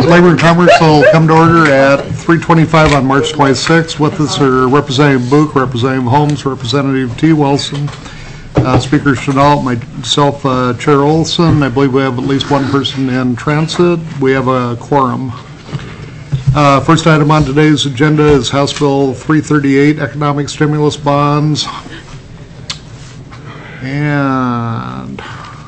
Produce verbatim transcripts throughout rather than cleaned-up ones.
Labor and Commerce will come to order at three twenty-five on March twenty-sixth. With us are Representative Book, Representative Holmes, Representative T. Wilson, uh, Speaker Chenault, myself, uh, Chair Olson. I believe we have at least one person in transit. We have a quorum. Uh, first item on today's agenda is House Bill three thirty-eight, Economic Stimulus Bonds. And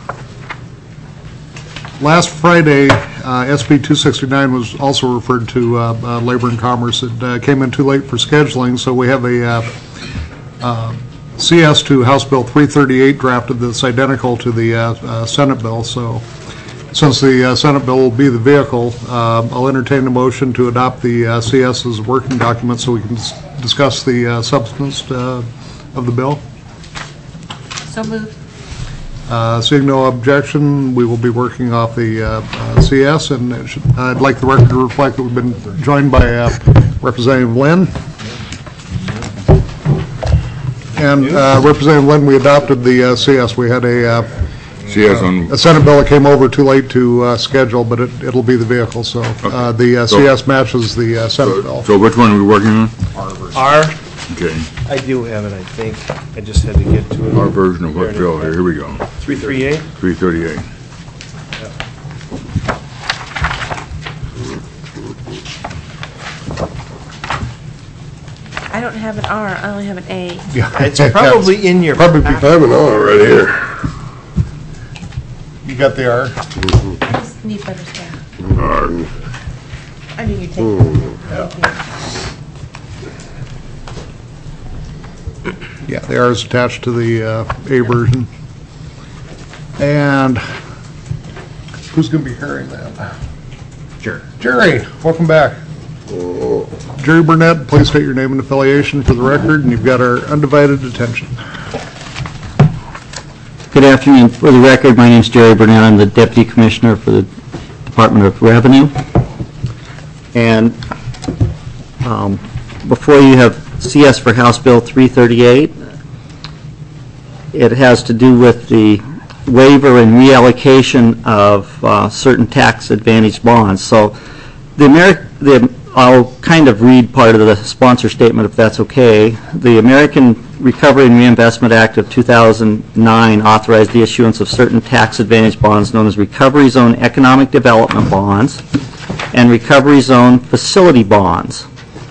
last Friday, uh, S B two sixty-nine was also referred to uh, uh, Labor and Commerce. It uh, came in too late for scheduling, so we have a uh, uh, C S to House Bill three thirty-eight drafted that's identical to the uh, uh, Senate bill. So since the uh, Senate bill will be the vehicle, uh, I'll entertain a motion to adopt the uh, C S as a working document so we can dis discuss the uh, substance uh, of the bill. So moved. Uh, seeing no objection, we will be working off the uh, uh, C S, and it should, I'd like the record to reflect that we've been joined by uh, Representative Lynn. And uh, Representative Lynn, we adopted the uh, C S. We had a, uh, C S on uh, a Senate bill that came over too late to uh, schedule, but it, it'll be the vehicle. So uh, the uh, so, C S matches the uh, Senate so, bill. So which one are we working on? Our version. R. Okay. I do have it, I think. I just had to get to it. Our version of what bill here? Here we go. three thirty-eight? three thirty-eight. I don't have an R, I only have an A. Yeah, It's probably in your. probably. I have an R right here. You got the R. I just need better staff. R. I mean, you take it. Thank Yeah, the R is attached to the uh, A version. And who's going to be carrying that? Sure. Jerry, welcome back. Jerry Burnett, please state your name and affiliation for the record, and you've got our undivided attention. Good afternoon. For the record, my name is Jerry Burnett. I'm the Deputy Commissioner for the Department of Revenue. And um, before you have C S for House Bill three thirty-eight. It has to do with the waiver and reallocation of uh, certain tax advantage bonds. So the Ameri the I'll kind of read part of the sponsor statement if that's okay. The American Recovery and Reinvestment Act of two thousand nine authorized the issuance of certain tax advantage bonds known as Recovery Zone Economic Development Bonds and Recovery Zone Facility Bonds.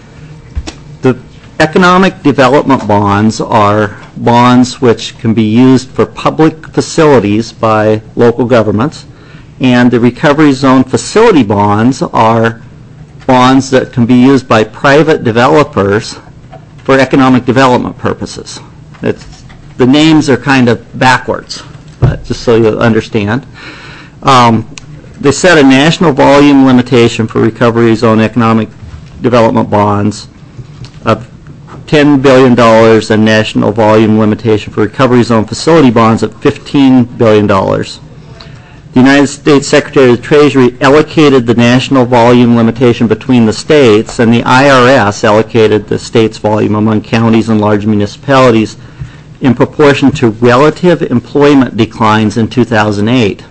Economic development bonds are bonds which can be used for public facilities by local governments, and the recovery zone facility bonds are bonds that can be used by private developers for economic development purposes. It's, the names are kind of backwards, but just so you understand. Um, they set a national volume limitation for recovery zone economic development bonds of ten billion dollars and national volume limitation for recovery zone facility bonds of fifteen billion dollars. The United States Secretary of the Treasury allocated the national volume limitation between the states, and the I R S allocated the state's volume among counties and large municipalities in proportion to relative employment declines in two thousand eight.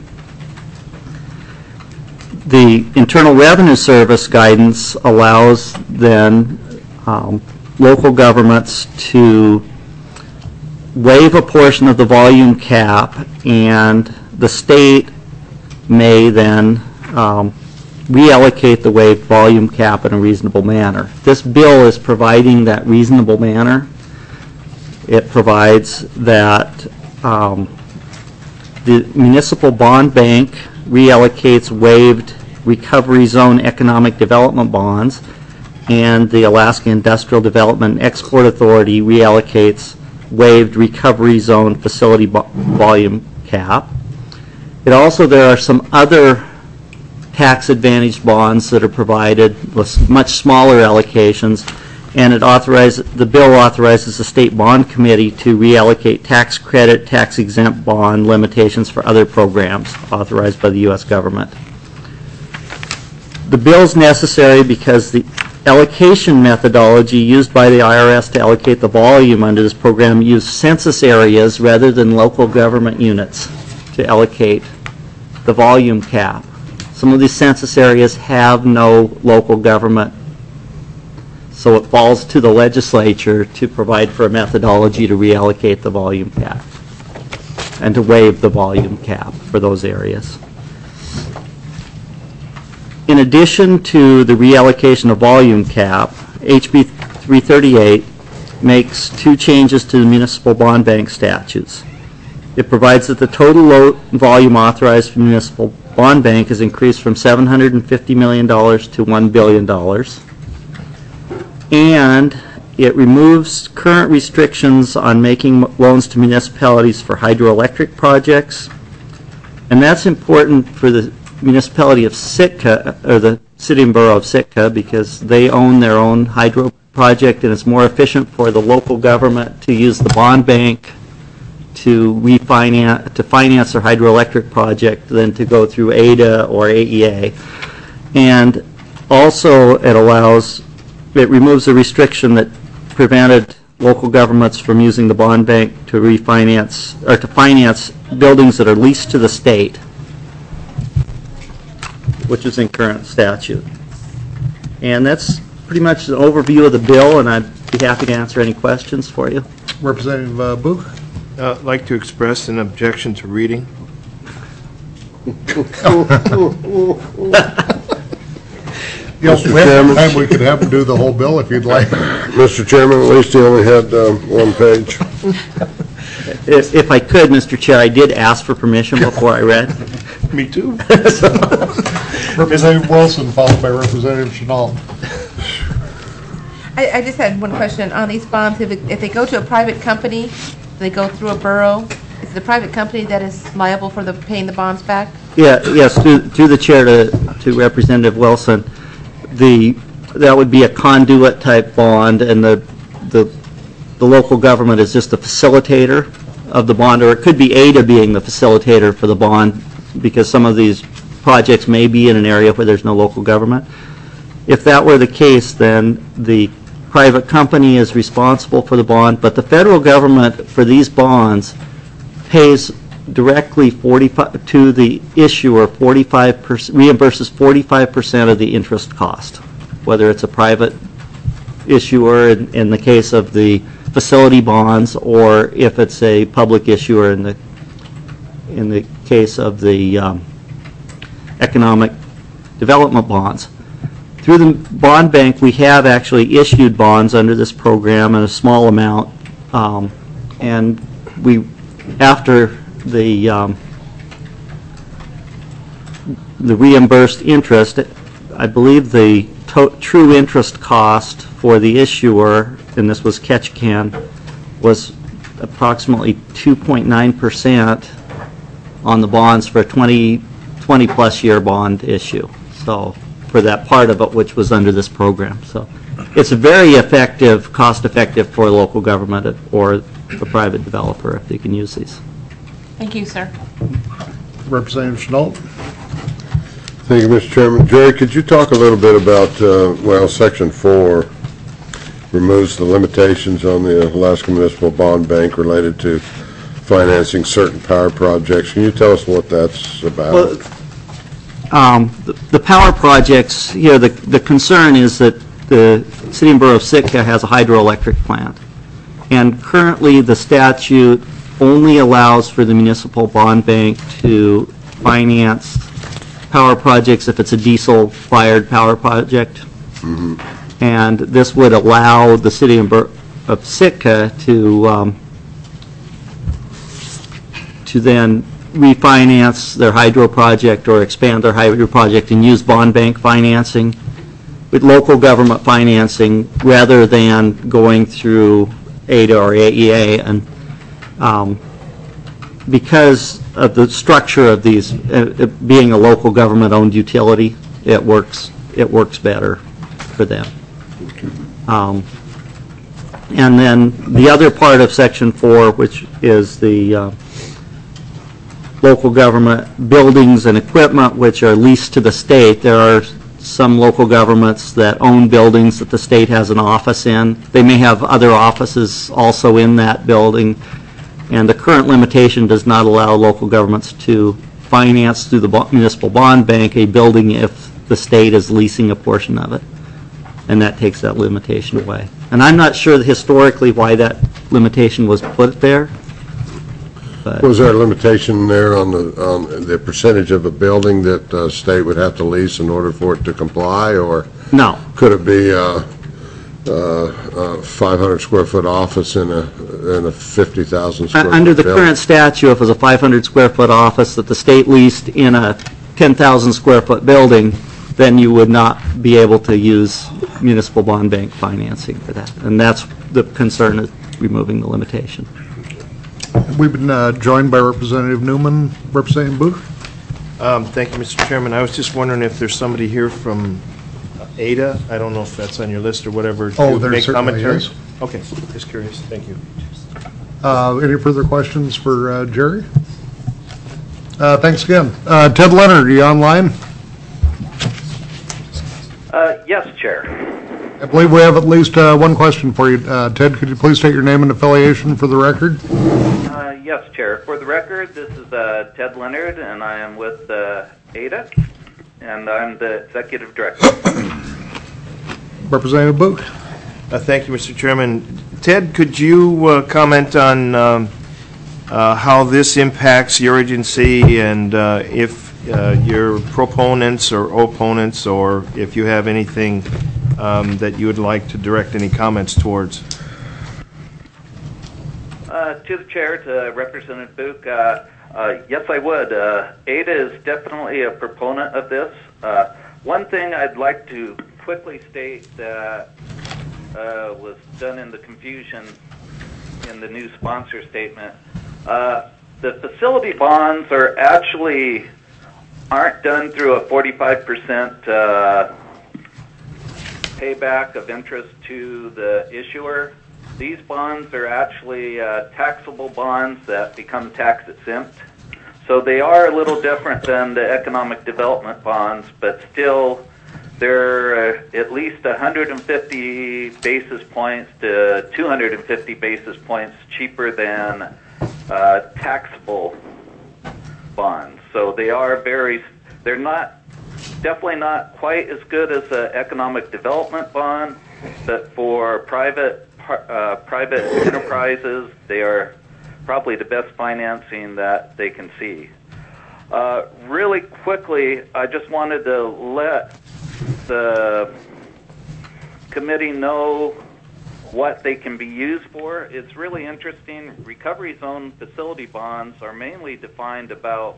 The Internal Revenue Service guidance allows then um, local governments to waive a portion of the volume cap, and the state may then um, reallocate the waived volume cap in a reasonable manner. This bill is providing that reasonable manner. It provides that um, the Municipal Bond Bank reallocates waived recovery zone economic development bonds, and the Alaska Industrial Development and Export Authority reallocates waived recovery zone facility volume cap. It also, there are some other tax advantage bonds that are provided with much smaller allocations, and it authorizes, the bill authorizes the State Bond Committee to reallocate tax credit, tax exempt bond limitations for other programs authorized by the U S government. The bill is necessary because the allocation methodology used by the I R S to allocate the volume under this program used census areas rather than local government units to allocate the volume cap. Some of these census areas have no local government, so it falls to the legislature to provide for a methodology to reallocate the volume cap and to waive the volume cap for those areas. In addition to the reallocation of volume cap, H B three thirty-eight makes two changes to the municipal bond bank statutes. It provides that the total load volume authorized for municipal bond bank is increased from seven hundred fifty million dollars to one billion dollars. And it removes current restrictions on making loans to municipalities for hydroelectric projects. And that's important for the municipality of Sitka, or the city and borough of Sitka, because they own their own hydro project, and it's more efficient for the local government to use the bond bank to refinance, to finance their hydroelectric project than to go through A D A or A E A. And also it allows, it removes the restriction that prevented local governments from using the bond bank to refinance, or to finance buildings that are leased to the state, which is in current statute. And that's pretty much an overview of the bill, and I'd be happy to answer any questions for you. Representative uh, Buch? Uh, I'd like to express an objection to reading. Yes, we have time, we could have him do the whole bill if you'd like. Mister Chairman, at least he only had um, one page. If, if I could, Mister Chair, I did ask for permission before I read. Me too. Representative Wilson, followed by Representative Chenault. I, I just had one question on these bonds. If, it, if they go to a private company, they go through a borough, is it the private company that is liable for the paying the bonds back? Yeah, yes, to, to the chair, to, to Representative Wilson, the, that would be a conduit type bond, and the, the, the local government is just the facilitator of the bond, or it could be A D A being the facilitator for the bond, because some of these projects may be in an area where there's no local government. If that were the case, then the private company is responsible for the bond, but the federal government for these bonds pays directly forty-five to the issuer forty-five percent, reimburses forty-five percent of the interest cost, whether it's a private issuer in, in the case of the facility bonds, or if it's a public issuer in the in the case of the um, economic development bonds. Through the bond bank, we have actually issued bonds under this program in a small amount, um, and we, after the um, the reimbursed interest, I believe the to true interest cost for the issuer, and this was Ketchikan, was approximately two point nine percent on the bonds for a twenty, twenty plus year bond issue. So for that part of it which was under this program. So it's a very effective, cost effective for local government or a private developer if they can use these. Thank you, sir. Representative Chenault? Thank you, Mister Chairman. Jerry, could you talk a little bit about, uh, well, Section four removes the limitations on the Alaska Municipal Bond Bank related to financing certain power projects. Can you tell us what that's about? Well, um, the, the power projects, you know, the, the concern is that the City and Borough of Sitka has a hydroelectric plant. And currently the statute only allows for the municipal bond bank to finance power projects if it's a diesel-fired power project. Mm-hmm. And this would allow the City of Sitka to um, to then refinance their hydro project or expand their hydro project and use bond bank financing with local government financing rather than going through A D A or A E A. And um, because of the structure of these, uh, it being a local government-owned utility, it works. It works better for them. Um, and then the other part of Section four, which is the uh, local government buildings and equipment which are leased to the state. There are some local governments that own buildings that the state has an office in. They may have other offices also in that building, and the current limitation does not allow local governments to finance through the bo- municipal bond bank a building if the state is leasing a portion of it. And that takes that limitation away. And I'm not sure historically why that limitation was put there. But Was there a limitation there on the, on the percentage of a building that uh state would have to lease in order for it to comply, or no. could it be uh, uh, a five hundred square foot office in a, in a fifty thousand square foot Under the building? current statute, if it was a five hundred square foot office that the state leased in a ten thousand square foot building, then you would not be able to use municipal bond bank financing for that. And that's the concern, is removing the limitation. We've been uh, joined by Representative Newman, Representative Booth. Um, Thank you, Mister Chairman. I was just wondering if there's somebody here from Ada. I don't know if that's on your list or whatever. Oh, to there make certainly commentary. is. Okay, just curious. Thank you. Uh, Any further questions for uh, Jerry? Uh, Thanks again. Uh, Ted Leonard, are you online? Uh, Yes, Chair. I believe we have at least uh, one question for you. Uh, Ted, could you please state your name and affiliation for the record? Uh, Yes, Chair. For the record, this is uh, Ted Leonard, and I am with uh, Ada, and I'm the Executive Director. Representative Booth. Uh, Thank you, Mister Chairman. Ted, could you uh, comment on um, uh, how this impacts your agency, and uh, if uh, your proponents or opponents, or if you have anything um, that you would like to direct any comments towards? Uh, to the Chair, to Representative Book, uh, uh, yes, I would. Uh, Ada is definitely a proponent of this. Uh, one thing I'd like to quickly state that uh, was done in the confusion in the new sponsor statement. Uh, the facility bonds are actually aren't done through a forty-five percent uh, payback of interest to the issuer. These bonds are actually uh, taxable bonds that become tax exempt. So they are a little different than the economic development bonds, but still they're uh, at least one hundred fifty basis points to two hundred fifty basis points cheaper than uh, taxable bonds. So they are very, they're not, definitely not quite as good as an economic development bond, but for private uh, private enterprises, they are probably the best financing that they can see. Uh, really quickly, I just wanted to let the committee know what they can be used for. It's really interesting. Recovery zone facility bonds are mainly defined about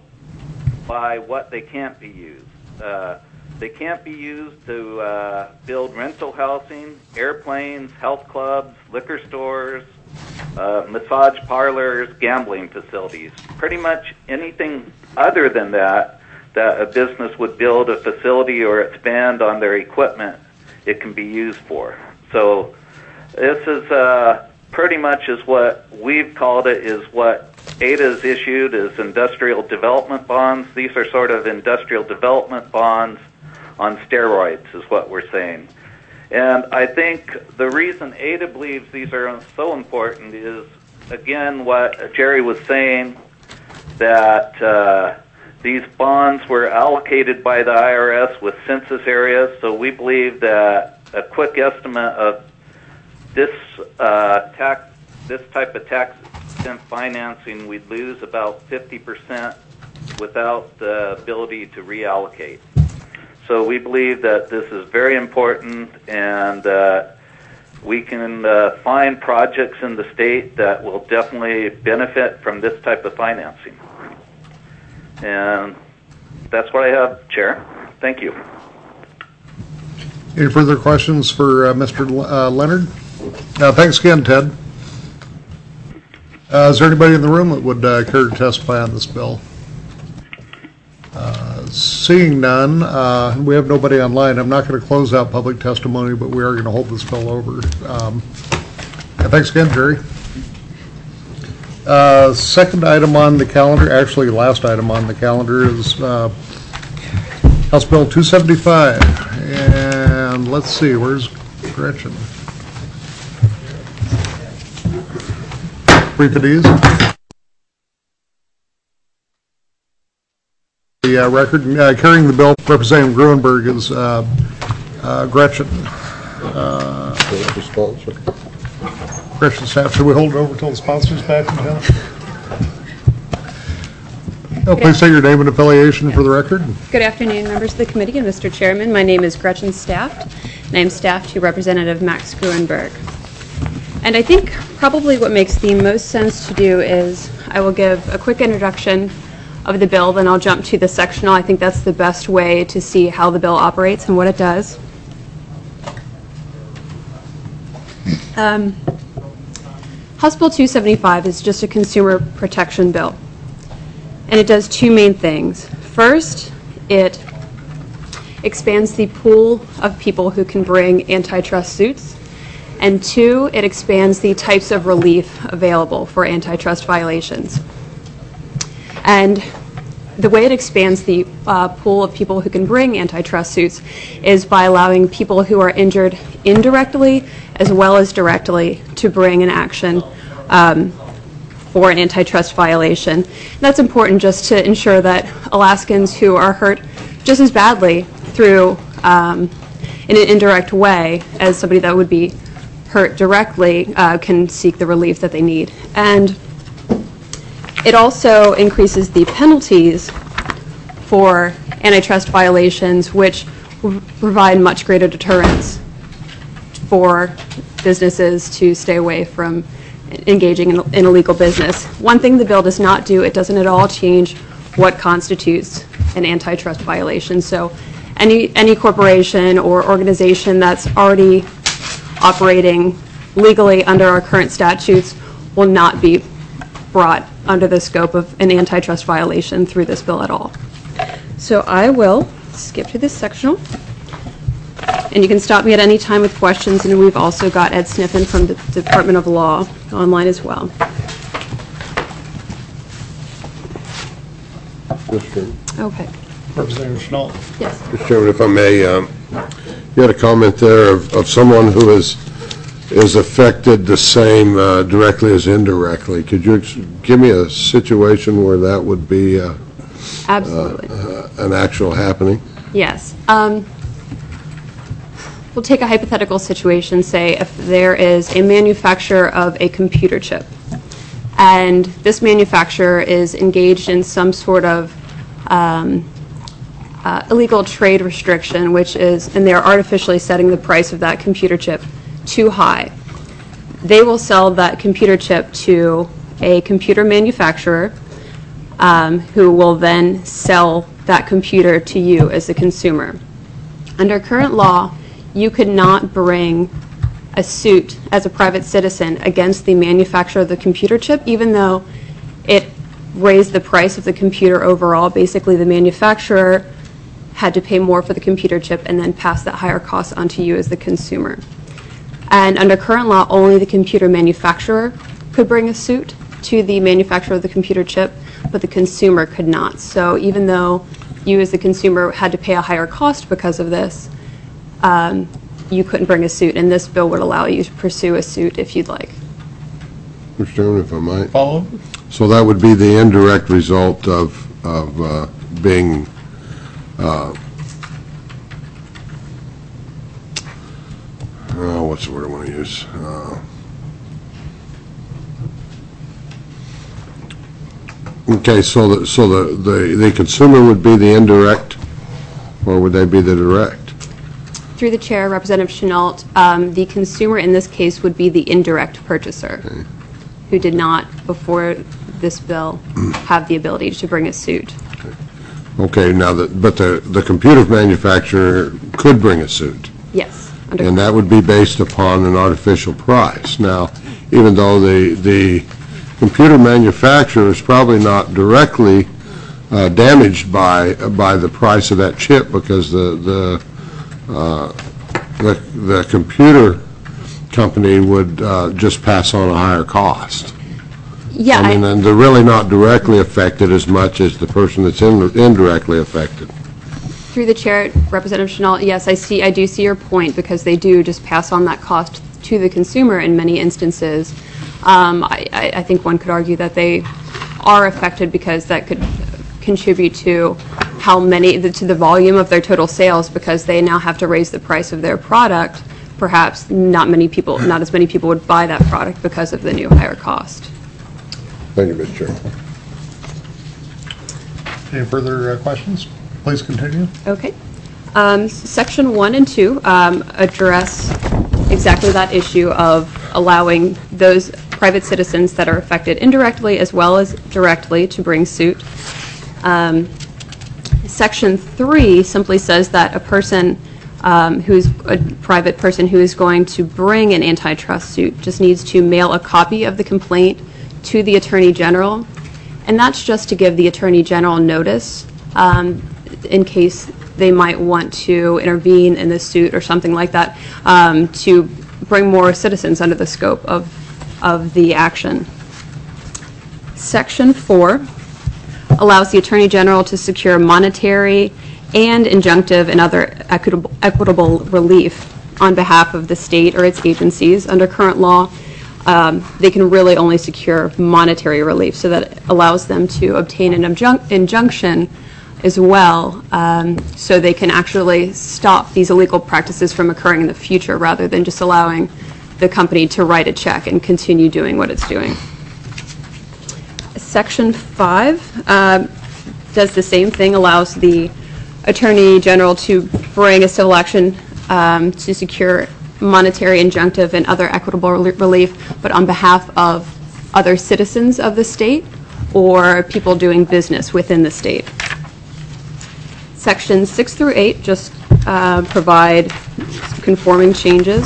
by what they can't be used. Uh, they can't be used to uh, build rental housing, airplanes, health clubs, liquor stores, uh, massage parlors, gambling facilities. Pretty much anything other than that, that a business would build a facility or expand on their equipment, it can be used for. So this is uh, pretty much is what we've called it, is what Ada's issued as industrial development bonds. These are sort of industrial development bonds on steroids is what we're saying. And I think the reason Ada believes these are so important is, again, what Jerry was saying, that uh, these bonds were allocated by the I R S with census areas, so we believe that a quick estimate of this uh, tax, this type of tax exempt financing, we'd lose about fifty percent without the ability to reallocate. So we believe that this is very important, and uh, we can uh, find projects in the state that will definitely benefit from this type of financing. And that's what I have, Chair. Thank you. Any further questions for uh, Mister L- uh, Leonard? Uh, thanks again, Ted. Uh, is there anybody in the room that would uh, care to testify on this bill? Uh, seeing none, uh, we have nobody online. I'm not going to close out public testimony, but we are going to hold this bill over. Um, and thanks again, Jerry. Uh, second item on the calendar, actually last item on the calendar, is uh, House Bill two seventy-five. And let's see, where's Gretchen? Brief it easy. The uh, record, uh, carrying the bill, Representative Gruenberg is uh, uh, Gretchen. Uh, Who's the sponsor? Gretchen staff, should we hold it over until the sponsor's back in town? Oh, please say your name and affiliation for the record. Good afternoon, members of the committee and Mister Chairman. My name is Gretchen Staft, and I am staff to Representative Max Gruenberg. And I think probably what makes the most sense to do is I will give a quick introduction of the bill, then I'll jump to the sectional. I think that's the best way to see how the bill operates and what it does. Um, House Bill two seventy-five is just a consumer protection bill, and it does two main things. First, it expands the pool of people who can bring antitrust suits, and two, it expands the types of relief available for antitrust violations. And the way it expands the uh, pool of people who can bring antitrust suits is by allowing people who are injured indirectly as well as directly to bring an action um, for an antitrust violation. And that's important just to ensure that Alaskans who are hurt just as badly through um, in an indirect way as somebody that would be hurt directly uh, can seek the relief that they need. And it also increases the penalties for antitrust violations, which provide much greater deterrence for businesses to stay away from engaging in, in illegal business. One thing the bill does not do, it doesn't at all change what constitutes an antitrust violation. So any, any corporation or organization that's already operating legally under our current statutes will not be brought under the scope of an antitrust violation through this bill at all. So I will skip to this sectional. And you can stop me at any time with questions, and we've also got Ed Sniffen from the Department of Law online as well. Mister Okay. Representative Chenault. Yes. Mister Chairman, if I may, um, you had a comment there of, of someone who is is affected the same uh, directly as indirectly. Could you ex give me a situation where that would be uh, Absolutely. uh, an actual happening? Yes. Um, we'll take a hypothetical situation, say if there is a manufacturer of a computer chip, and this manufacturer is engaged in some sort of um, uh, illegal trade restriction, which is, and they're artificially setting the price of that computer chip too high. They will sell that computer chip to a computer manufacturer um, who will then sell that computer to you as a consumer. Under current law, you could not bring a suit as a private citizen against the manufacturer of the computer chip, even though it raised the price of the computer overall. Basically, the manufacturer had to pay more for the computer chip and then pass that higher cost onto you as the consumer. And under current law, only the computer manufacturer could bring a suit to the manufacturer of the computer chip, but the consumer could not. So even though you as the consumer had to pay a higher cost because of this, um, you couldn't bring a suit, and this bill would allow you to pursue a suit if you'd like. Mister Chairman, if I might. Follow? So that would be the indirect result of, of uh, being uh, oh, what's the word I want to use? Uh, okay, so the, so the, the, the consumer would be the indirect, or would they be the direct? Through the chair, Representative Chenault, um, the consumer in this case would be the indirect purchaser, okay, who did not, before this bill, have the ability to bring a suit. Okay, okay, now, the, but the, the computer manufacturer could bring a suit. Yes. And that would be based upon an artificial price. Now, even though the, the computer manufacturer is probably not directly uh, damaged by, by the price of that chip, because the, the Uh, the, the computer company would uh, just pass on a higher cost. Yeah. I mean, I, and they're really not directly affected as much as the person that's in, indirectly affected. Through the chair, Representative Chenault, yes, I see, I do see your point, because they do just pass on that cost to the consumer in many instances. Um, I, I, I think one could argue that they are affected because that could contribute to how many, the, to the volume of their total sales, because they now have to raise the price of their product. Perhaps not many people, not as many people would buy that product because of the new higher cost. Thank you, Mister Chairman. Any further uh, questions? Please continue. Okay. Um, Section one and two um, address exactly that issue of allowing those private citizens that are affected indirectly as well as directly to bring suit. Um, Section three simply says that a person um, who's a private person who is going to bring an antitrust suit just needs to mail a copy of the complaint to the Attorney General, and that's just to give the Attorney General notice um, in case they might want to intervene in the suit or something like that, um, to bring more citizens under the scope of, of the action. Section four allows the Attorney General to secure monetary and injunctive and other equitable, equitable relief on behalf of the state or its agencies. Under current law, um, they can really only secure monetary relief, so that allows them to obtain an injun- injunction as well, um, so they can actually stop these illegal practices from occurring in the future, rather than just allowing the company to write a check and continue doing what it's doing. Section five uh, does the same thing, allows the Attorney General to bring a civil action um, to secure monetary, injunctive, and other equitable relief, but on behalf of other citizens of the state or people doing business within the state. Sections six through eight just uh, provide conforming changes.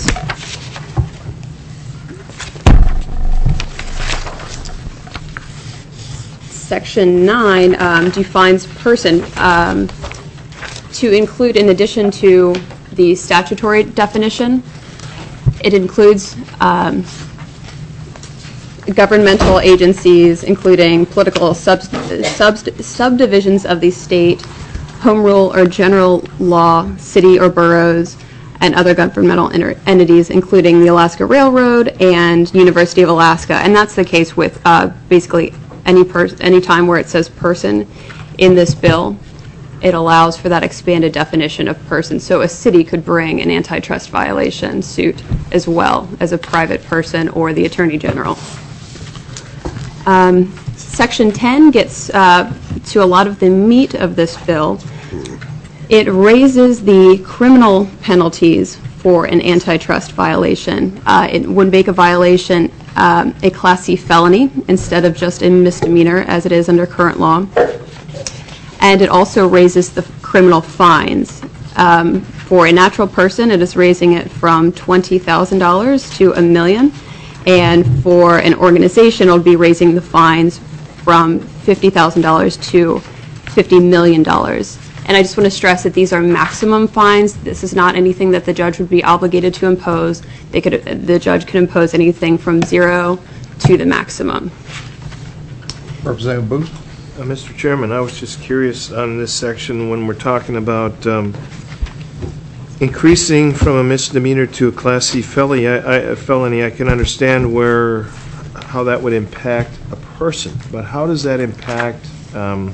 Section nine um, defines person um, to include, in addition to the statutory definition, it includes um, governmental agencies, including political sub sub subdivisions of the state, home rule or general law, city or boroughs, and other governmental entities, including the Alaska Railroad and University of Alaska. And that's the case with uh, basically any per any time where it says person in this bill. It allows for that expanded definition of person. So a city could bring an antitrust violation suit as well as a private person or the Attorney General. Um, Section ten gets uh, to a lot of the meat of this bill. It raises the criminal penalties for an antitrust violation. Uh, it would make a violation um, a Class C felony instead of just a misdemeanor as it is under current law. And it also raises the criminal fines. Um, for a natural person, it is raising it from twenty thousand dollars to a million. And for an organization, it'll be raising the fines from fifty thousand dollars to fifty million dollars. And I just want to stress that these are maximum fines. This is not anything that the judge would be obligated to impose. They could, the judge could impose anything from zero to the maximum. Representative Booth? Uh, Mister Chairman, I was just curious on this section when we're talking about um, increasing from a misdemeanor to a Class C felony. I, I, a felony, I can understand where how that would impact a person, but how does that impact um,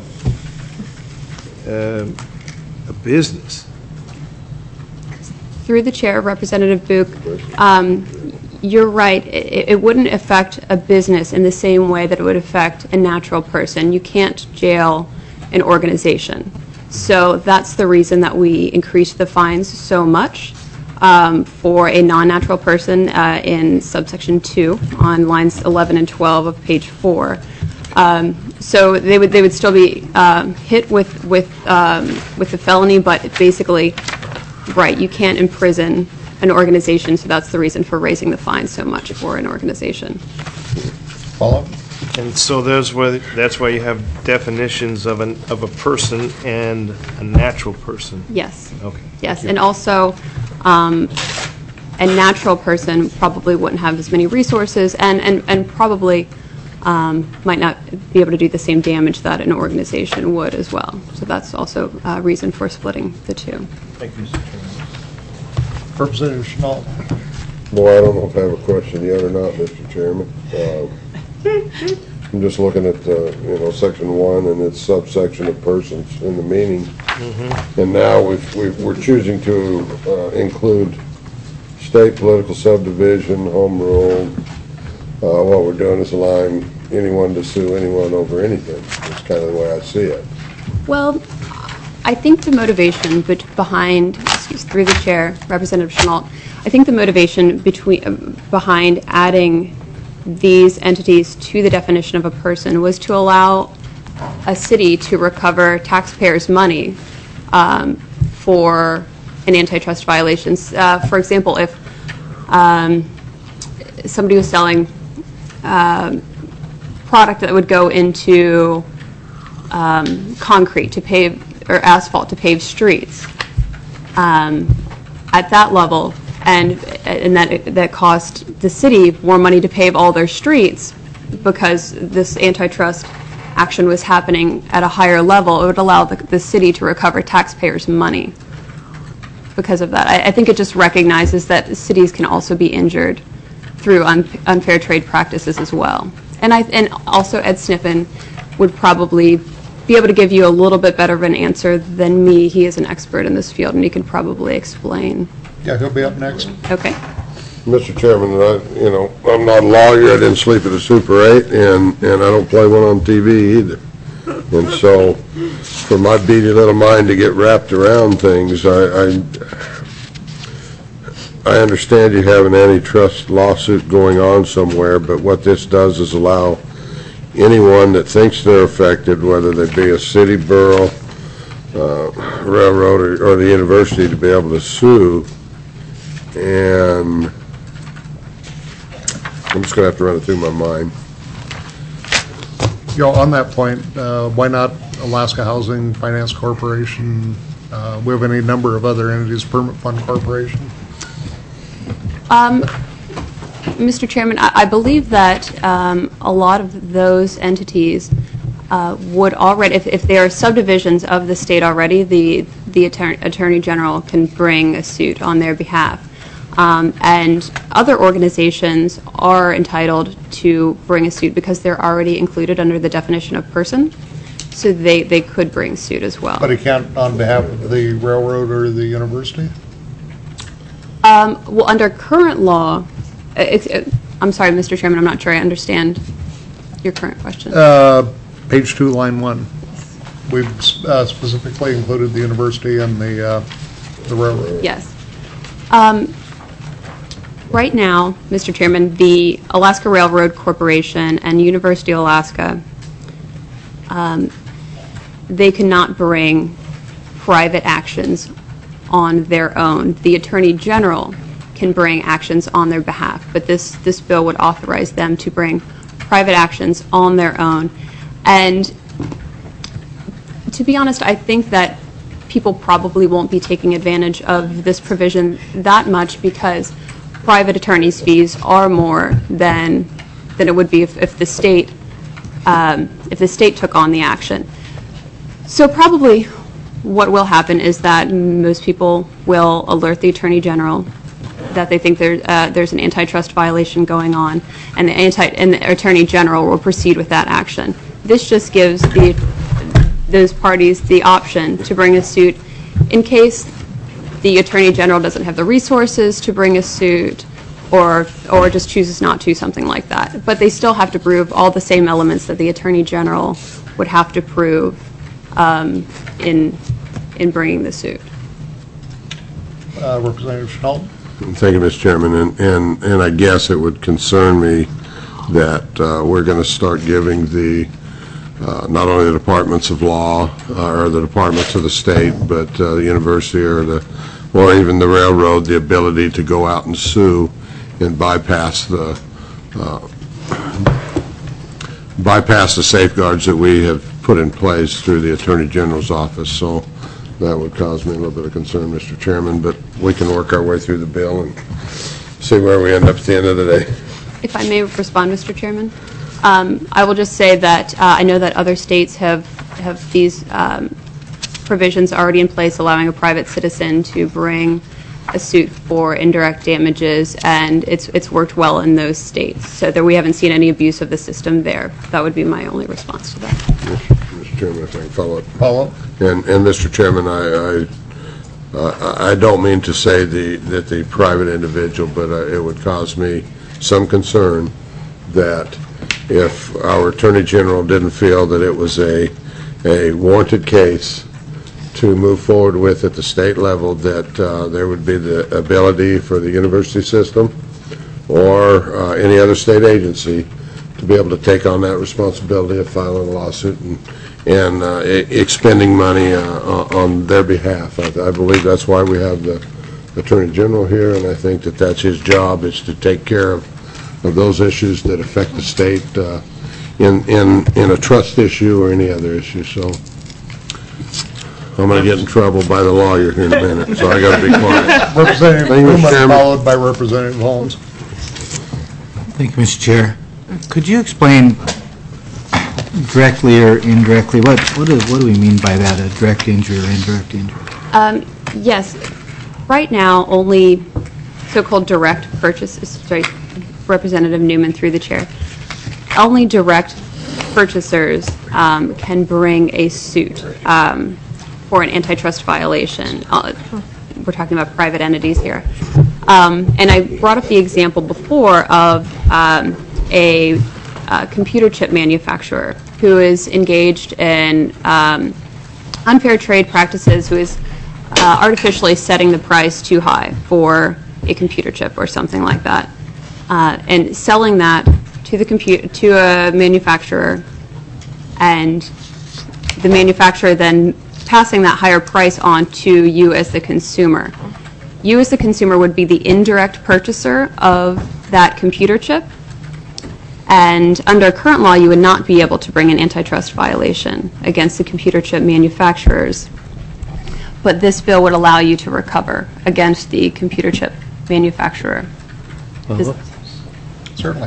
uh, a business? Through the chair, Representative Book, um, you're right. It, it wouldn't affect a business in the same way that it would affect a natural person. You can't jail an organization. So that's the reason that we increased the fines so much um, for a non-natural person uh, in subsection two on lines eleven and twelve of page four. Um, so they would they would still be um, hit with with um, with the felony, but basically, right, you can't imprison an organization, so that's the reason for raising the fine so much for an organization. Follow-up? And so there's where, that's why you have definitions of an of a person and a natural person. Yes. Okay. Yes, and also um, a natural person probably wouldn't have as many resources and, and, and probably um, might not be able to do the same damage that an organization would as well. So that's also a reason for splitting the two. Thank you, Mister Chairman. Representative Chenault? Boy, I don't know if I have a question yet or not, Mister Chairman. Um, I'm just looking at, uh, you know, section one and its subsection of persons in the meaning. And now we've, we've- we're choosing to uh, include state political subdivision, home rule. Uh, What we're doing is allowing anyone to sue anyone over anything. That's kind of the way I see it. Well, I think the motivation bet- behind, excuse, through the chair, Representative Chenault, I think the motivation between, uh, behind adding these entities to the definition of a person was to allow a city to recover taxpayers' money um, for an antitrust violations. Uh, For example, if um, somebody was selling um, product that would go into um, concrete to pave, or asphalt to pave streets, um, at that level, and and that that cost the city more money to pave all their streets because this antitrust action was happening at a higher level, it would allow the, the city to recover taxpayers' money because of that. I, I think it just recognizes that cities can also be injured through un, unfair trade practices as well. And I and also Ed Sniffen would probably be able to give you a little bit better of an answer than me. He is an expert in this field, and he could probably explain. Yeah, he'll be up next. Okay. Mister Chairman, I, you know, I'm not a lawyer, I didn't sleep at a Super eight, and, and I don't play one on T V either. And so, for my beady little mind to get wrapped around things, I, I, I understand you have an antitrust lawsuit going on somewhere, but what this does is allow anyone that thinks they're affected, whether they be a city, borough, uh, railroad, or, or the university, to be able to sue. And I'm just going to have to run it through my mind. You know, on that point, uh, why not Alaska Housing Finance Corporation? Uh, We have any number of other entities, Permit Fund Corporation? Um, Mister Chairman, I, I believe that um, a lot of those entities uh, would already, if, if they are subdivisions of the state already, the, the attorney, attorney general can bring a suit on their behalf. Um, and other organizations are entitled to bring a suit because they're already included under the definition of person, so they, they could bring suit as well. But he can't on behalf of the railroad or the university? Um, well, under current law, uh, it's, uh, I'm sorry, Mister Chairman, I'm not sure I understand your current question. Uh, Page two, line one. We've uh, specifically included the university and the, uh, the railroad. Yes. Um, Right now, Mister Chairman, the Alaska Railroad Corporation and University of Alaska, um, they cannot bring private actions on their own. The Attorney General can bring actions on their behalf, but this, this bill would authorize them to bring private actions on their own. And to be honest, I think that people probably won't be taking advantage of this provision that much because private attorney's fees are more than than it would be if, if the state um, if the state took on the action. So probably what will happen is that most people will alert the Attorney General that they think there, uh, there's an antitrust violation going on, and the anti and the Attorney General will proceed with that action. This just gives the those parties the option to bring a suit in case the Attorney General doesn't have the resources to bring a suit, or or just chooses not to, something like that. But they still have to prove all the same elements that the Attorney General would have to prove um, in in bringing the suit. Uh, Representative Chenault? Thank you, Mister Chairman, and, and, and I guess it would concern me that uh, we're going to start giving the, uh, not only the departments of law, uh, or the departments of the state, but uh, the university or the, or even the railroad, the ability to go out and sue and bypass the, uh, bypass the safeguards that we have put in place through the Attorney General's office. So that would cause me a little bit of concern, Mister Chairman, but we can work our way through the bill and see where we end up at the end of the day. If I may respond, Mister Chairman, um, I will just say that uh, I know that other states have have these um, provisions already in place, allowing a private citizen to bring a suit for indirect damages, and it's it's worked well in those states. So that we haven't seen any abuse of the system there. That would be my only response to that. Mister Chairman, if I can follow up. Follow up? And, and Mister Chairman, I, I, uh, I don't mean to say the, that the private individual, but uh, it would cause me some concern that if our Attorney General didn't feel that it was a, a warranted case to move forward with at the state level, that uh, there would be the ability for the university system or uh, any other state agency to be able to take on that responsibility of filing a lawsuit and, and uh, e- expending money uh, on their behalf. I, I believe that's why we have the Attorney General here, and I think that that's his job, is to take care of, of those issues that affect the state uh, in, in, in a trust issue or any other issue. So I'm going to get in trouble by the lawyer here in a minute, so I got to be quiet. Representative Thank you, Mister Newman, Chairman. followed by Representative Holmes. Thank you, Mister Chair. Could you explain directly or indirectly, what, what do, what do we mean by that, a direct injury or indirect injury? Um, yes, right now only so-called direct purchases, sorry, Representative Newman through the chair, only direct purchasers um, can bring a suit um, for an antitrust violation. Uh, we're talking about private entities here. Um, and I brought up the example before of um, a uh, computer chip manufacturer who is engaged in um, unfair trade practices, who is uh, artificially setting the price too high for a computer chip or something like that, uh, and selling that to the computer to a manufacturer, and the manufacturer then passing that higher price on to you as the consumer. You as the consumer would be the indirect purchaser of that computer chip, and under current law you would not be able to bring an antitrust violation against the computer chip manufacturers, but this bill would allow you to recover against the computer chip manufacturer. Is- Certainly.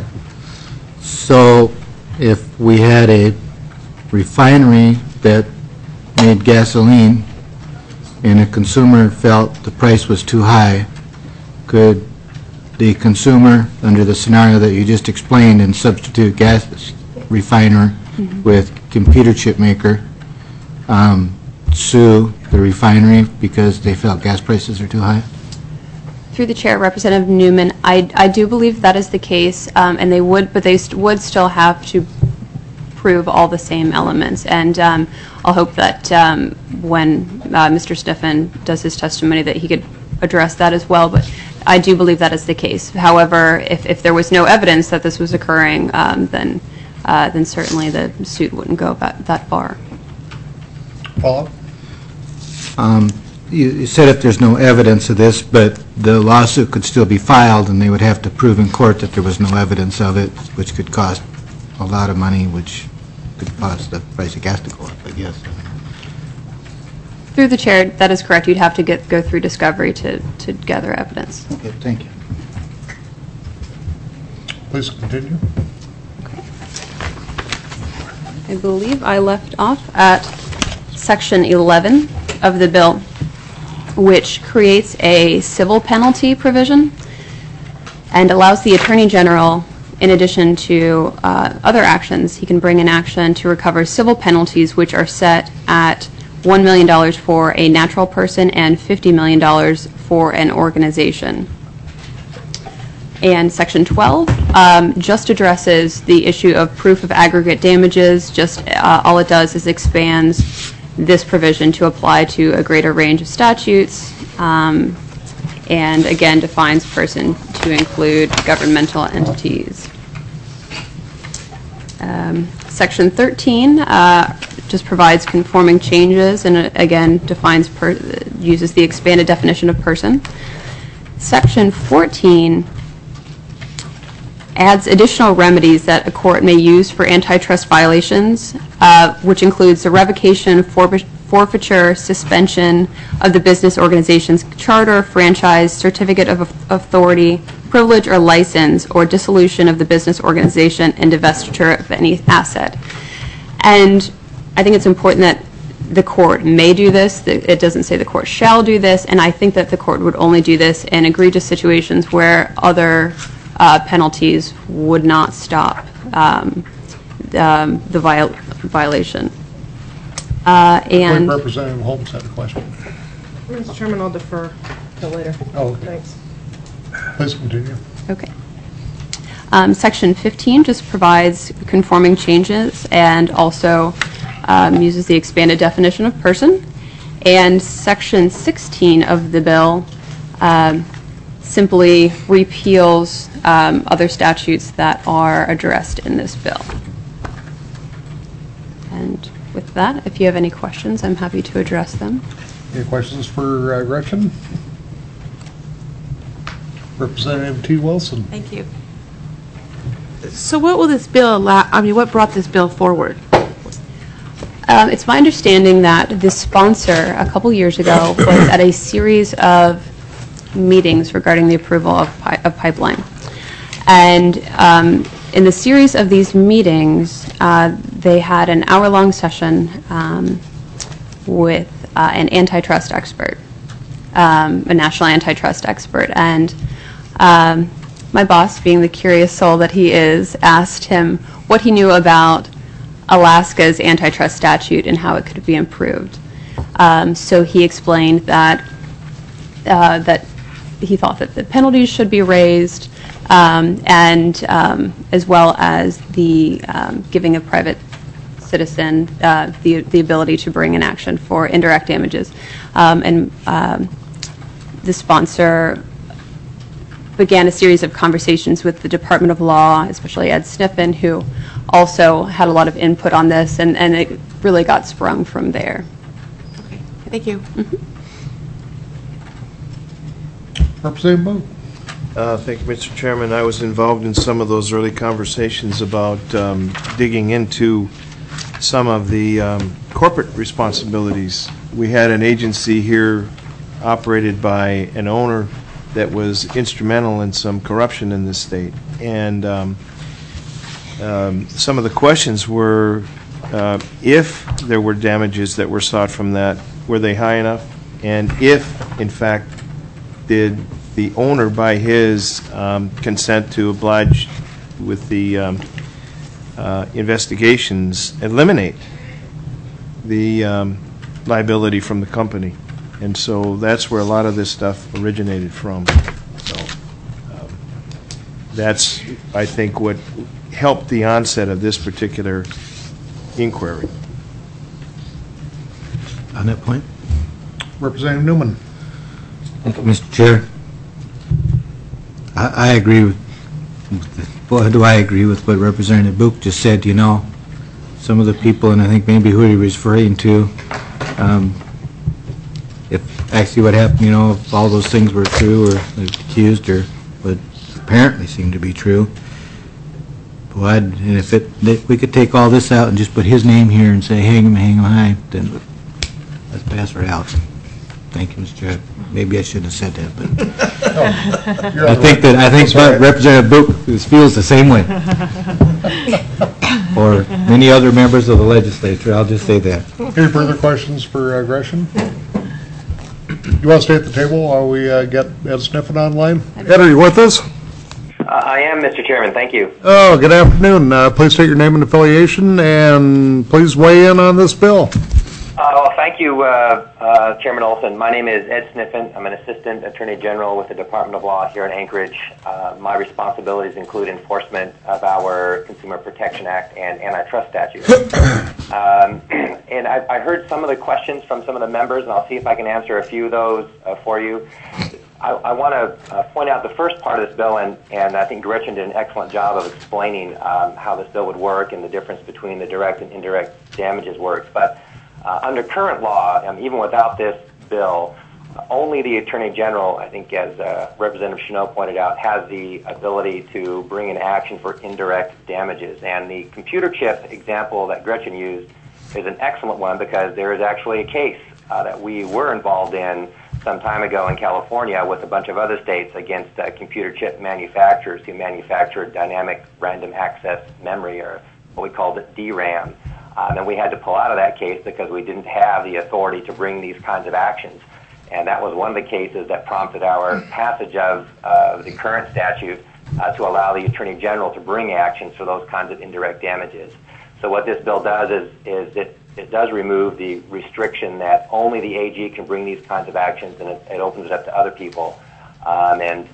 So if we had a refinery that made gasoline and a consumer felt the price was too high, could the consumer, under the scenario that you just explained, and substitute gas refiner mm-hmm. with computer chip maker, um, sue the refinery because they felt gas prices are too high? Through the chair, Representative Newman, I, I do believe that is the case, um, and they would, but they st- would still have to prove all the same elements. And um, I'll hope that um, when uh, Mister Sniffen does his testimony that he could address that as well. But I do believe that is the case. However, if, if there was no evidence that this was occurring, um, then uh, then certainly the suit wouldn't go that, that far. Follow up? Um, you, you said if there's no evidence of this, but the lawsuit could still be filed and they would have to prove in court that there was no evidence of it, which could cost a lot of money, which could cause the price of gas to go up, I guess. Through the chair, that is correct. You'd have to get go through discovery to, to gather evidence. Okay, thank you. Please continue. I believe I left off at section eleven of the bill, which creates a civil penalty provision and allows the Attorney General, in addition to uh, other actions, he can bring an action to recover civil penalties which are set at one million dollars for a natural person and fifty million dollars for an organization. And section twelve um, just addresses the issue of proof of aggregate damages. Just uh, all it does is expands this provision to apply to a greater range of statutes, um, and again defines person to include governmental entities. Um, section thirteen uh, just provides conforming changes and uh, again defines per uses the expanded definition of person. Section fourteen adds additional remedies that a court may use for antitrust violations, uh, which includes the revocation, forfeiture, suspension of the business organization's charter, franchise, certificate of authority, privilege or license, or dissolution of the business organization and divestiture of any asset. And I think it's important that the court may do this. The- It doesn't say the court shall do this, and I think that the court would only do this in egregious situations where other uh, penalties would not stop um, the um, the viol- violation. Uh, And Representative Holmes had a question. Mister Chairman, I'll defer till later. Oh, okay. Thanks. Please continue. Okay. Um, Section fifteen just provides conforming changes and also um, uses the expanded definition of person. And Section sixteen of the bill um, simply repeals um, other statutes that are addressed in this bill. And with that, if you have any questions, I'm happy to address them. Any questions for uh, Gretchen? Representative T. Wilson. Thank you. So what will this bill allow, I mean, what brought this bill forward? Um, It's my understanding that the sponsor, a couple years ago, was at a series of meetings regarding the approval of pi- of pipeline. And um, in the series of these meetings, uh, they had an hour-long session um, with uh, an antitrust expert, um, a national antitrust expert. And um, my boss, being the curious soul that he is, asked him what he knew about Alaska's antitrust statute and how it could be improved. Um, so he explained that uh, that he thought that the penalties should be raised, um, and um, as well as the um, giving a private citizen uh, the the ability to bring an action for indirect damages. Um, and um, the sponsor began a series of conversations with the Department of Law, especially Ed Sniffen, who also had a lot of input on this, and, and it really got sprung from there. Okay, thank you. Representative Booth. Uh, Thank you, Mister Chairman. I was involved in some of those early conversations about um, digging into some of the um, corporate responsibilities. We had an agency here operated by an owner that was instrumental in some corruption in this state. And um, um, some of the questions were, uh, if there were damages that were sought from that, were they high enough? And if, in fact, did the owner, by his um, consent to oblige with the um, uh, investigations, eliminate the um, liability from the company? And so that's where a lot of this stuff originated from. So um, that's, I think, what helped the onset of this particular inquiry. On that point? Representative Newman. Thank you, Mister Chair. I, I agree with, with- boy, do I agree with what Representative Book just said. You know, some of the people, and I think maybe who he was referring to, um, if actually what happened, you know, if all those things were true, or accused, or what apparently seemed to be true, boy, I'd- and if it, that we could take all this out and just put his name here and say, hang him, hang him high, then let's pass her out. Thank you, Mister Chair. Maybe I shouldn't have said that, but You're I on the think that, I think That's all right. Representative Book feels the same way. Or many other members of the legislature, I'll just say that. Any further questions for uh, Gretchen? You want to stay at the table while we uh, get Ed Sniffen online? Ed, are you with us? Uh, I am, Mister Chairman. Thank you. Oh, good afternoon. Uh, Please state your name and affiliation, and please weigh in on this bill. Uh, well, thank you, uh, uh, Chairman Olson. My name is Ed Sniffen. I'm an Assistant Attorney General with the Department of Law here in Anchorage. Uh, my responsibilities include enforcement of our Consumer Protection Act and antitrust statutes. um, and I, I heard some of the questions from some of the members, and I'll see if I can answer a few of those uh, for you. I, I want to uh, point out the first part of this bill, and, and I think Gretchen did an excellent job of explaining um, how this bill would work and the difference between the direct and indirect damages works. But Uh, under current law, um, even without this bill, uh, only the Attorney General, I think as uh, Representative Cheneau pointed out, has the ability to bring an action for indirect damages. And the computer chip example that Gretchen used is an excellent one because there is actually a case uh, that we were involved in some time ago in California with a bunch of other states against uh, computer chip manufacturers who manufactured dynamic random access memory, or what we called it D RAM. Um, and we had to pull out of that case because we didn't have the authority to bring these kinds of actions. And that was one of the cases that prompted our passage of uh, the current statute uh, to allow the Attorney General to bring actions for those kinds of indirect damages. So what this bill does is, is it, it does remove the restriction that only the A G can bring these kinds of actions, and it, it opens it up to other people. Um, and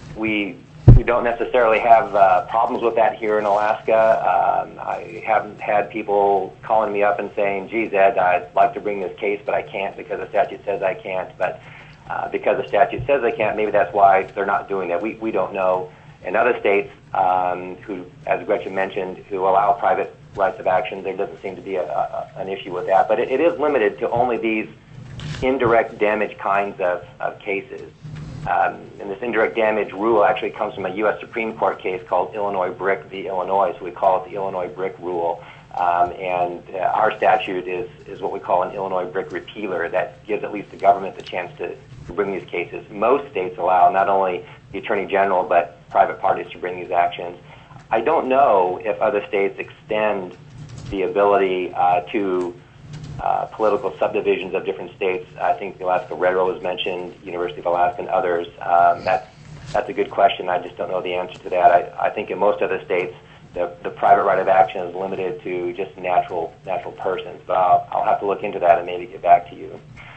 we we don't necessarily have uh, problems with that here in Alaska. Um, I haven't had people calling me up and saying, geez, Ed, I'd like to bring this case, but I can't because the statute says I can't. But uh, because the statute says I can't, maybe that's why they're not doing that. We, we don't know. In other states, um, who, as Gretchen mentioned, who allow private rights of action, there doesn't seem to be a, a, an issue with that. But it, it is limited to only these indirect damage kinds of, of cases. Um, and this indirect damage rule actually comes from a U S Supreme Court case called Illinois Brick v. Illinois, so we call it the Illinois Brick Rule. Um, and uh, our statute is, is what we call an Illinois Brick Repealer that gives at least the government the chance to, to bring these cases. Most states allow not only the Attorney General but private parties to bring these actions. I don't know if other states extend the ability uh, to Uh, political subdivisions of different states. I think the Alaska Railroad was mentioned, University of Alaska, and others. Um, that's that's a good question. I just don't know the answer to that. I, I think in most other states, the, the private right of action is limited to just natural natural persons. But I'll, I'll have to look into that and maybe get back to you.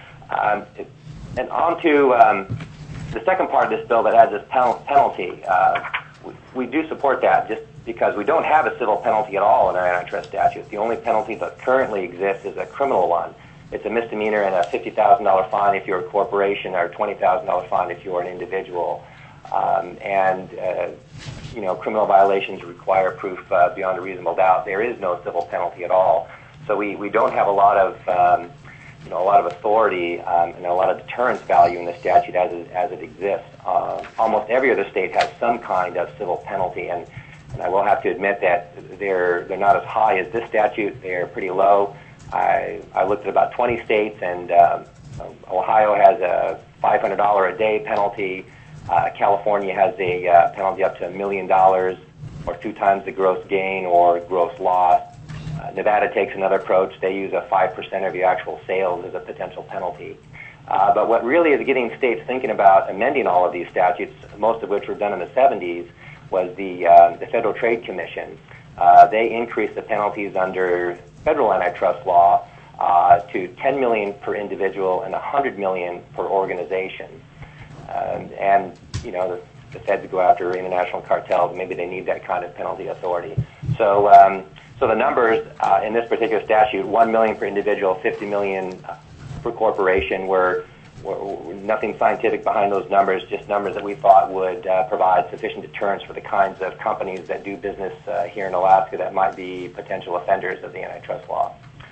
Um, it, and on to um, the second part of this bill that has this pen- penalty. Uh, we, we do support that just because we don't have a civil penalty at all in our antitrust statute. The only penalty that currently exists is a criminal one. It's a misdemeanor and a fifty thousand dollars fine if you're a corporation, or a twenty thousand dollars fine if you're an individual. Um, and, uh, you know, criminal violations require proof uh, beyond a reasonable doubt. There is no civil penalty at all. So we, we don't have a lot of, um, you know, a lot of authority um, and a lot of deterrence value in the statute as it, as it exists. Uh, almost every other state has some kind of civil penalty, and And I will have to admit that they're they're not as high as this statute. They're pretty low. I I looked at about twenty states, and um, Ohio has a five hundred dollars a day penalty. Uh, California has a uh, penalty up to a million dollars, or two times the gross gain or gross loss. Uh, Nevada takes another approach. They use a five percent of your actual sales as a potential penalty. Uh, but what really is getting states thinking about amending all of these statutes, most of which were done in the seventies, was the uh, the Federal Trade Commission. Uh, they increased the penalties under federal antitrust law uh, to ten million dollars per individual and one hundred million dollars per organization. Um, and you know, the, the feds go after international cartels. Maybe they need that kind of penalty authority. So, um, so the numbers uh, in this particular statute: one million dollars per individual, fifty million dollars per corporation, were. Nothing scientific behind those numbers, just numbers that we thought would uh, provide sufficient deterrence for the kinds of companies that do business uh, here in Alaska that might be potential offenders of the antitrust law.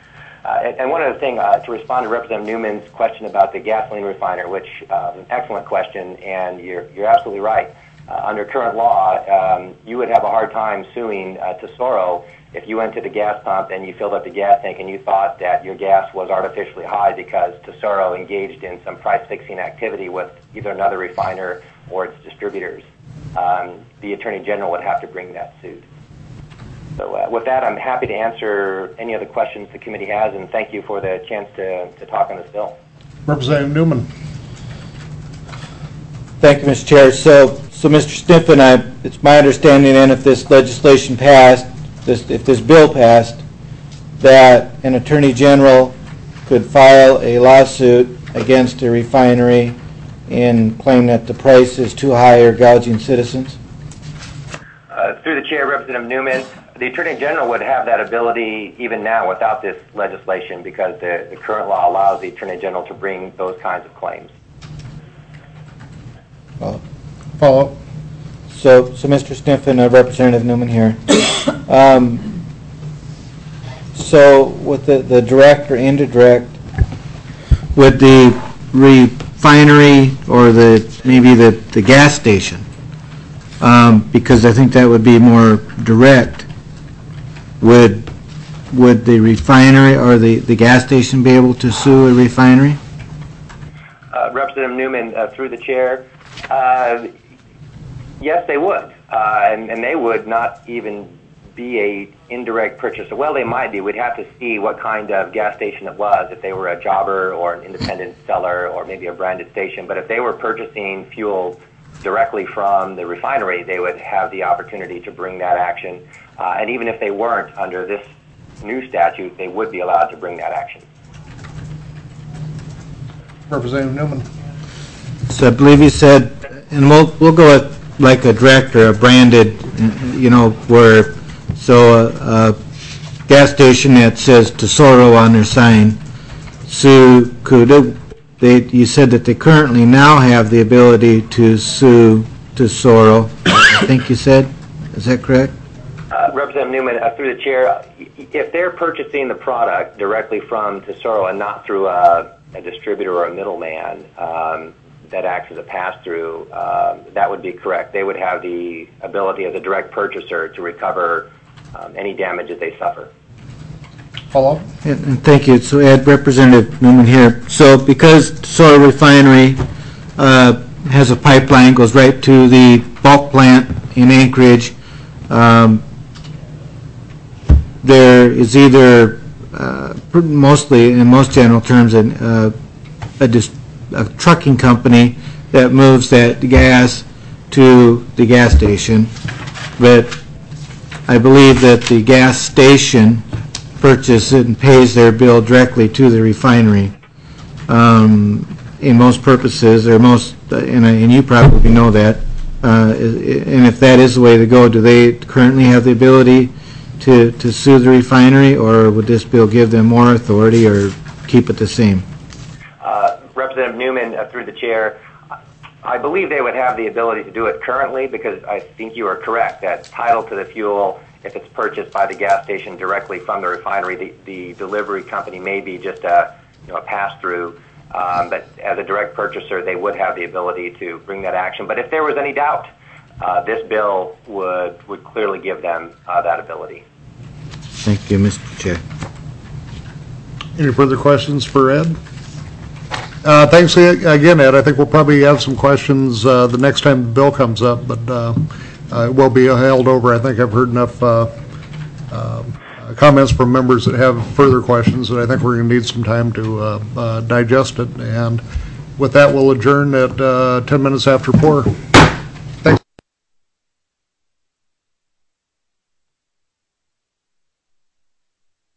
Uh, and, and one other thing, uh, to respond to Representative Newman's question about the gasoline refiner, which uh, is an excellent question, and you're, you're absolutely right. Uh, under current law, um, you would have a hard time suing uh, Tesoro if you went to the gas pump and you filled up the gas tank and you thought that your gas was artificially high because Tesoro engaged in some price-fixing activity with either another refiner or its distributors. Um, the Attorney General would have to bring that suit. So uh, with that, I'm happy to answer any other questions the committee has, and thank you for the chance to, to talk on this bill. Representative Newman. Thank you, Mister Chair. So, so Mister Sniffen, I, it's my understanding then if this legislation passed, This, if this bill passed, that an Attorney General could file a lawsuit against a refinery and claim that the price is too high or gouging citizens? Uh, through the chair, Representative Newman, the Attorney General would have that ability even now without this legislation, because the, the current law allows the Attorney General to bring those kinds of claims. Well, Follow up. So, so Mister Sniffen, uh, Representative Newman here. Um, so, with the, the direct or indirect, would the refinery or the maybe the, the gas station, um, because I think that would be more direct, would would the refinery or the, the gas station be able to sue a refinery? Uh, Representative Newman, uh, through the chair, uh, yes, they would, uh, and, and they would not even be a indirect purchaser. Well, they might be. We'd have to see what kind of gas station it was, if they were a jobber or an independent seller or maybe a branded station. But if they were purchasing fuel directly from the refinery, they would have the opportunity to bring that action. Uh, and even if they weren't under this new statute, they would be allowed to bring that action. Representative Newman. So I believe you said, and we'll, we'll go with like a direct or a branded, you know, where, so a, a gas station that says Tesoro on their sign, sue, could, they, you said that they currently now have the ability to sue Tesoro, I think you said, is that correct? Uh, Representative Newman, uh, through the chair, if they're purchasing the product directly from Tesoro and not through a, a distributor or a middleman um, that acts as a pass-through, um, that would be correct. They would have the ability as a direct purchaser to recover um, any damages they suffer. Follow up? And, and thank you. So Ed, Representative Newman here. So because Tesoro Refinery uh, has a pipeline, goes right to the bulk plant in Anchorage, um, there is either, uh, mostly, in most general terms, an, uh, a, dis a trucking company that moves that gas to the gas station. But I believe that the gas station purchases it and pays their bill directly to the refinery. Um, in most purposes, or most, and, and you probably know that, uh, and if that is the way to go, do they currently have the ability to, to sue the refinery, or would this bill give them more authority or keep it the same? Uh, Representative Newman, uh, through the chair, I believe they would have the ability to do it currently, because I think you are correct that title to the fuel, if it's purchased by the gas station directly from the refinery, the, the delivery company may be just a, you know, a pass-through. Um, but as a direct purchaser, they would have the ability to bring that action. But if there was any doubt, uh, this bill would would clearly give them uh, that ability. Thank you, Mister Chair. Any further questions for Ed? Uh, thanks again, Ed. I think we'll probably have some questions uh, the next time the bill comes up, but uh, uh, it will be held over. I think I've heard enough uh, uh, comments from members that have further questions, and I think we're going to need some time to uh, uh, digest it. And with that, we'll adjourn at uh, ten minutes after four.